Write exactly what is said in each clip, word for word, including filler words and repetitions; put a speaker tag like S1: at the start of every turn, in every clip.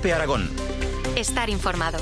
S1: COPE Aragón.
S2: Estar informado.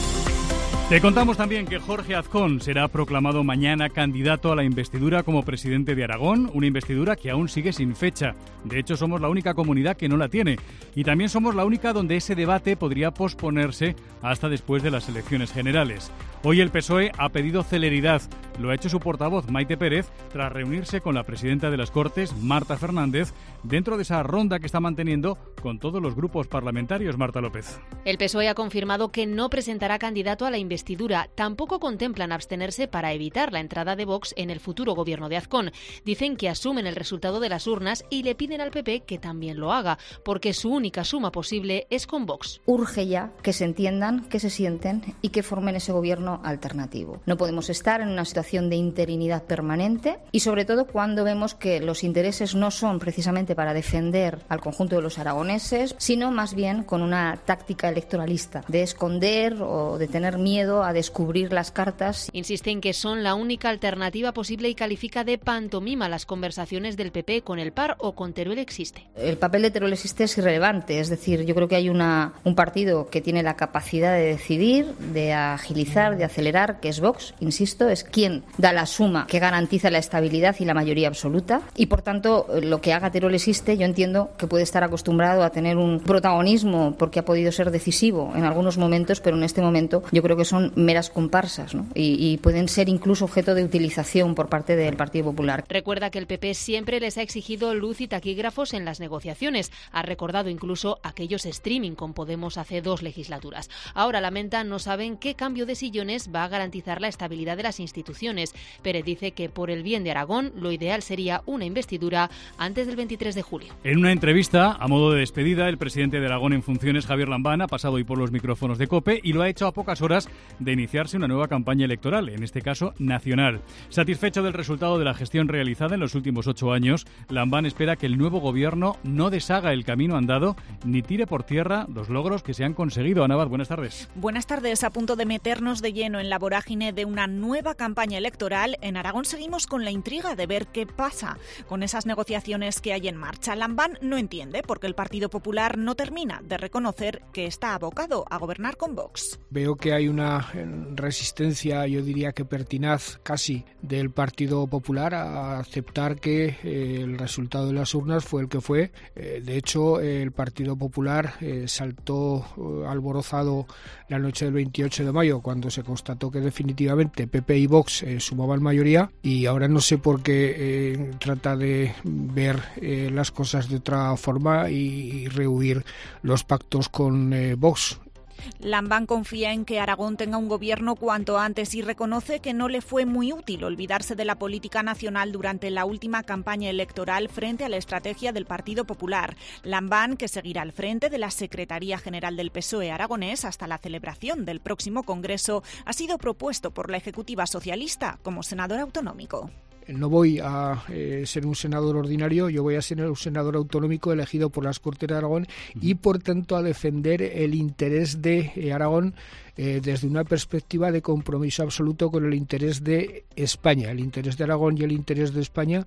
S3: Te contamos también que Jorge Azcón será proclamado mañana candidato a la investidura como presidente de Aragón, una investidura que aún sigue sin fecha. De hecho, somos la única comunidad que no la tiene. Y también somos la única donde ese debate podría posponerse hasta después de las elecciones generales. Hoy el P S O E ha pedido celeridad. Lo ha hecho su portavoz, Maite Pérez, tras reunirse con la presidenta de las Cortes, Marta Fernández, dentro de esa ronda que está manteniendo con todos los grupos parlamentarios. Marta López.
S4: El P S O E ha confirmado que no presentará candidato a la investidura. Tampoco contemplan abstenerse para evitar la entrada de Vox en el futuro gobierno de Azcón. Dicen que asumen el resultado de las urnas y le piden al P P que también lo haga, porque su única suma posible es con Vox.
S5: Urge ya que se entiendan, que se sienten y que formen ese gobierno alternativo. No podemos estar en una situación de interinidad permanente y sobre todo cuando vemos que los intereses no son precisamente para defender al conjunto de los aragoneses, sino más bien con una táctica electoralista de esconder o de tener miedo a descubrir las cartas.
S4: Insiste en que son la única alternativa posible y califica de pantomima las conversaciones del P P con el P A R o con Teruel Existe.
S5: El papel de Teruel Existe es irrelevante, es decir, yo creo que hay una, un partido que tiene la capacidad de decidir, de agilizar, de acelerar, que es Vox, insisto, es quien da la suma que garantiza la estabilidad y la mayoría absoluta y por tanto lo que haga Teruel Existe yo entiendo que puede estar acostumbrado a tener un protagonismo porque ha podido ser decisivo en algunos momentos, pero en este momento yo creo que son meras comparsas, ¿no? y, y pueden ser incluso objeto de utilización por parte del Partido Popular.
S4: Recuerda que el P P siempre les ha exigido luz y taquígrafos en las negociaciones. Ha recordado incluso aquellos streaming con Podemos hace dos legislaturas. Ahora lamenta no saben qué cambio de sillones va a garantizar la estabilidad de las instituciones. Pérez dice que por el bien de Aragón lo ideal sería una investidura antes del veintitrés de julio.
S3: En una entrevista, a modo de despedida, el presidente de Aragón en funciones, Javier Lambán, ha pasado hoy por los micrófonos de COPE y lo ha hecho a pocas horas de iniciarse una nueva campaña electoral, en este caso nacional. Satisfecho del resultado de la gestión realizada en los últimos ocho años, Lambán espera que el nuevo gobierno no deshaga el camino andado ni tire por tierra los logros que se han conseguido. Ana Abad, buenas tardes.
S6: Buenas tardes. A punto de meternos de lleno en la vorágine de una nueva campaña electoral, en Aragón seguimos con la intriga de ver qué pasa con esas negociaciones que hay en marcha. Lambán no entiende porque el Partido Popular no termina de reconocer que está abocado a gobernar con Vox.
S7: Veo que hay una resistencia, yo diría que pertinaz casi, del Partido Popular a aceptar que eh, el resultado de las urnas fue el que fue. Eh, de hecho, eh, el Partido Popular eh, saltó eh, alborozado la noche del veintiocho de mayo cuando se constató que definitivamente P P y Vox eh, sumaban mayoría y ahora no sé por qué eh, trata de ver eh, las cosas de otra forma y, y rehuir los pactos con eh, Vox.
S6: Lambán confía en que Aragón tenga un gobierno cuanto antes y reconoce que no le fue muy útil olvidarse de la política nacional durante la última campaña electoral frente a la estrategia del Partido Popular. Lambán, que seguirá al frente de la Secretaría General del P S O E aragonés hasta la celebración del próximo Congreso, ha sido propuesto por la Ejecutiva Socialista como senador autonómico.
S7: No voy a eh, ser un senador ordinario, yo voy a ser un senador autonómico elegido por las Cortes de Aragón y, por tanto, a defender el interés de eh, Aragón eh, desde una perspectiva de compromiso absoluto con el interés de España, el interés de Aragón y el interés de España,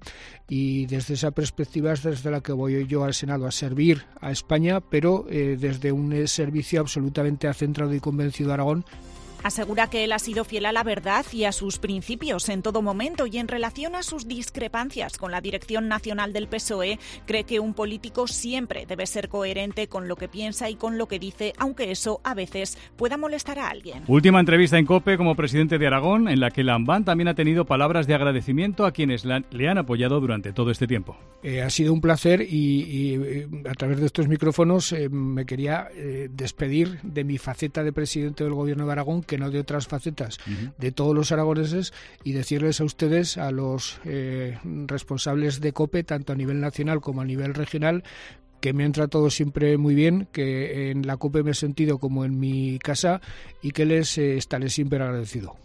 S7: y desde esa perspectiva es desde la que voy yo al Senado, a servir a España, pero eh, desde un eh, servicio absolutamente centrado y convencido a Aragón.
S6: Asegura que él ha sido fiel a la verdad y a sus principios en todo momento y en relación a sus discrepancias con la dirección nacional del P S O E, cree que un político siempre debe ser coherente con lo que piensa y con lo que dice, aunque eso a veces pueda molestar a alguien.
S3: Última entrevista en COPE como presidente de Aragón, en la que Lambán también ha tenido palabras de agradecimiento a quienes la, le han apoyado durante todo este tiempo.
S7: Eh, ha sido un placer y, y a través de estos micrófonos eh, me quería eh, despedir de mi faceta de presidente del Gobierno de Aragón, que no de otras facetas, uh-huh. de todos los aragoneses, y decirles a ustedes, a los eh, responsables de COPE, tanto a nivel nacional como a nivel regional, que me han tratado siempre muy bien, que en la COPE me he sentido como en mi casa y que les eh, estaré siempre agradecido.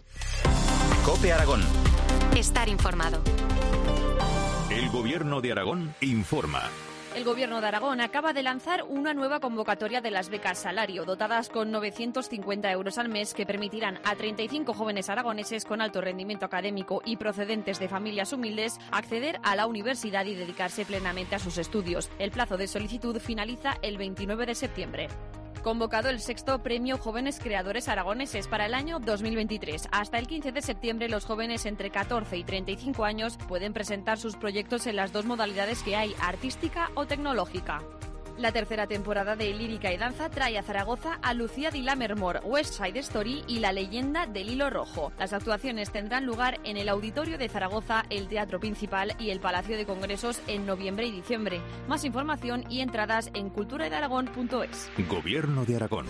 S1: COPE Aragón.
S2: Estar informado.
S1: El Gobierno de Aragón informa.
S8: El Gobierno de Aragón acaba de lanzar una nueva convocatoria de las becas salario, dotadas con novecientos cincuenta euros al mes, que permitirán a treinta y cinco jóvenes aragoneses con alto rendimiento académico y procedentes de familias humildes acceder a la universidad y dedicarse plenamente a sus estudios. El plazo de solicitud finaliza el veintinueve de septiembre. Convocado el sexto Premio Jóvenes Creadores Aragoneses para el año dos mil veintitrés. Hasta el quince de septiembre, los jóvenes entre catorce y treinta y cinco años pueden presentar sus proyectos en las dos modalidades que hay, artística o tecnológica. La tercera temporada de Lírica y Danza trae a Zaragoza a Lucía di Lammermoor, West Side Story y La Leyenda del Hilo Rojo. Las actuaciones tendrán lugar en el Auditorio de Zaragoza, el Teatro Principal y el Palacio de Congresos en noviembre y diciembre. Más información y entradas en cultura de aragón punto es.
S1: Gobierno de Aragón.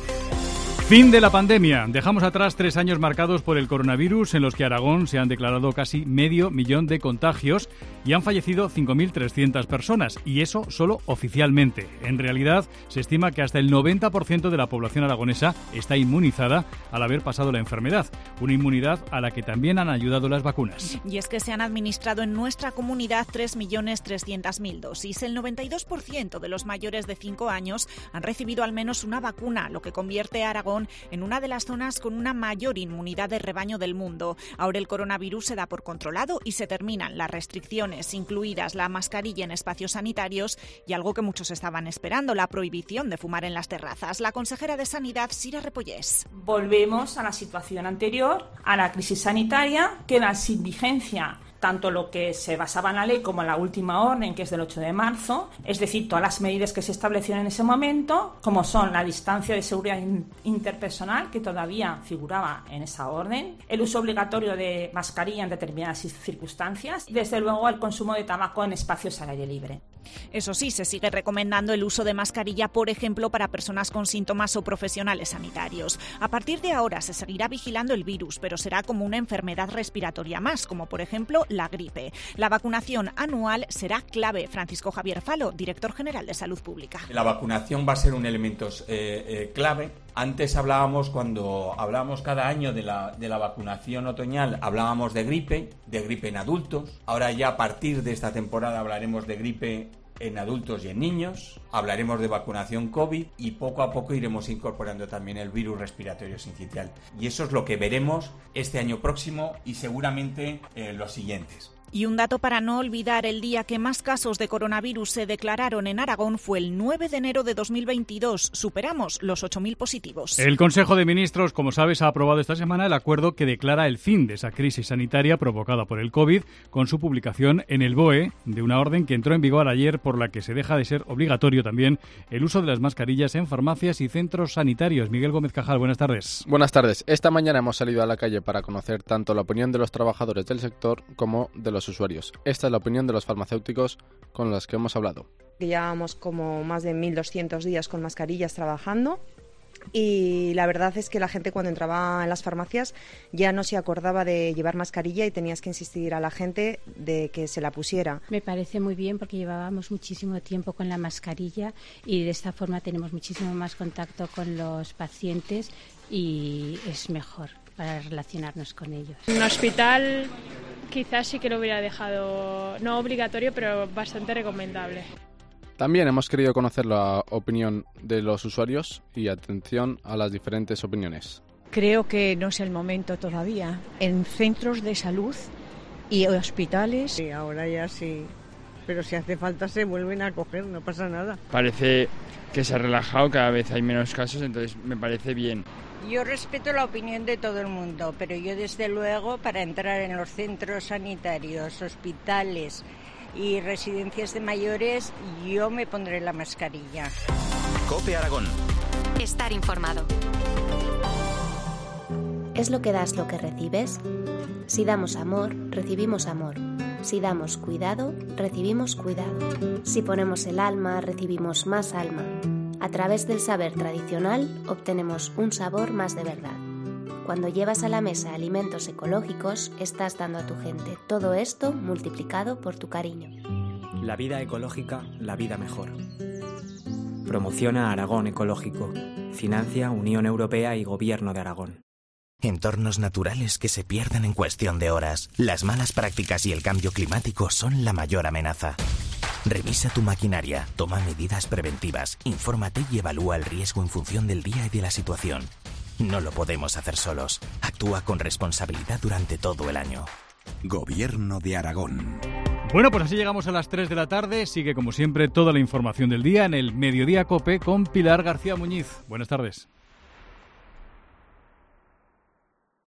S3: Fin de la pandemia. Dejamos atrás tres años marcados por el coronavirus en los que Aragón se han declarado casi medio millón de contagios y han fallecido cinco mil trescientas personas, y eso solo oficialmente. En realidad, se estima que hasta el noventa por ciento de la población aragonesa está inmunizada al haber pasado la enfermedad, una inmunidad a la que también han ayudado las vacunas.
S6: Y es que se han administrado en nuestra comunidad tres millones trescientas mil dosis. El noventa y dos por ciento de los mayores de cinco años han recibido al menos una vacuna, lo que convierte a Aragón en una de las zonas con una mayor inmunidad de rebaño del mundo. Ahora el coronavirus se da por controlado y se terminan las restricciones, incluidas la mascarilla en espacios sanitarios y algo que muchos estaban esperando, la prohibición de fumar en las terrazas. La consejera de Sanidad, Sira Repollés.
S9: Volvemos a la situación anterior, a la crisis sanitaria, queda sin vigencia tanto lo que se basaba en la ley como en la última orden, que es del ocho de marzo, es decir, todas las medidas que se establecieron en ese momento, como son la distancia de seguridad interpersonal, que todavía figuraba en esa orden, el uso obligatorio de mascarilla en determinadas circunstancias, y desde luego el consumo de tabaco en espacios al aire libre.
S6: Eso sí, se sigue recomendando el uso de mascarilla, por ejemplo, para personas con síntomas o profesionales sanitarios. A partir de ahora se seguirá vigilando el virus, pero será como una enfermedad respiratoria más, como por ejemplo la gripe. La vacunación anual será clave. Francisco Javier Falo, director general de Salud Pública.
S10: La vacunación va a ser un elemento eh, eh, clave. Antes hablábamos, cuando hablábamos cada año de la, de la vacunación otoñal, hablábamos de gripe, de gripe en adultos. Ahora ya a partir de esta temporada hablaremos de gripe en adultos y en niños, hablaremos de vacunación COVID y poco a poco iremos incorporando también el virus respiratorio sincitial. Y eso es lo que veremos este año próximo y seguramente eh, los siguientes.
S6: Y un dato para no olvidar, el día que más casos de coronavirus se declararon en Aragón fue el nueve de enero de dos mil veintidós. Superamos los ocho mil positivos.
S3: El Consejo de Ministros, como sabes, ha aprobado esta semana el acuerdo que declara el fin de esa crisis sanitaria provocada por el COVID, con su publicación en el B O E de una orden que entró en vigor ayer, por la que se deja de ser obligatorio también el uso de las mascarillas en farmacias y centros sanitarios. Miguel Gómez Cajal, buenas tardes.
S11: Buenas tardes. Esta mañana hemos salido a la calle para conocer tanto la opinión de los trabajadores del sector como de los usuarios. Esta es la opinión de los farmacéuticos con los que hemos hablado.
S12: Llevábamos como más de mil doscientos días con mascarillas trabajando y la verdad es que la gente cuando entraba en las farmacias ya no se acordaba de llevar mascarilla y tenías que insistir a la gente de que se la pusiera.
S13: Me parece muy bien porque llevábamos muchísimo tiempo con la mascarilla y de esta forma tenemos muchísimo más contacto con los pacientes y es mejor para relacionarnos con ellos.
S14: En un hospital quizás sí que lo hubiera dejado, no obligatorio, pero bastante recomendable.
S11: También hemos querido conocer la opinión de los usuarios y atención a las diferentes opiniones.
S15: Creo que no es el momento todavía. En centros de salud y hospitales.
S16: Sí, ahora ya sí, pero si hace falta se vuelven a coger, no pasa nada.
S17: Parece que se ha relajado, cada vez hay menos casos, entonces me parece bien.
S18: Yo respeto la opinión de todo el mundo, pero yo desde luego para entrar en los centros sanitarios, hospitales y residencias de mayores, yo me pondré la mascarilla.
S1: COPE Aragón.
S2: Estar informado.
S19: ¿Es lo que das lo que recibes? Si damos amor, recibimos amor. Si damos cuidado, recibimos cuidado. Si ponemos el alma, recibimos más alma. A través del saber tradicional obtenemos un sabor más de verdad. Cuando llevas a la mesa alimentos ecológicos, estás dando a tu gente todo esto multiplicado por tu cariño.
S20: La vida ecológica, la vida mejor. Promociona Aragón Ecológico. Financia Unión Europea y Gobierno de Aragón.
S21: Entornos naturales que se pierden en cuestión de horas. Las malas prácticas y el cambio climático son la mayor amenaza. Revisa tu maquinaria, toma medidas preventivas, infórmate y evalúa el riesgo en función del día y de la situación. No lo podemos hacer solos. Actúa con responsabilidad durante todo el año.
S1: Gobierno de Aragón.
S3: Bueno, pues así llegamos a las tres de la tarde. Sigue, como siempre, toda la información del día en el Mediodía COPE con Pilar García Muñiz. Buenas tardes.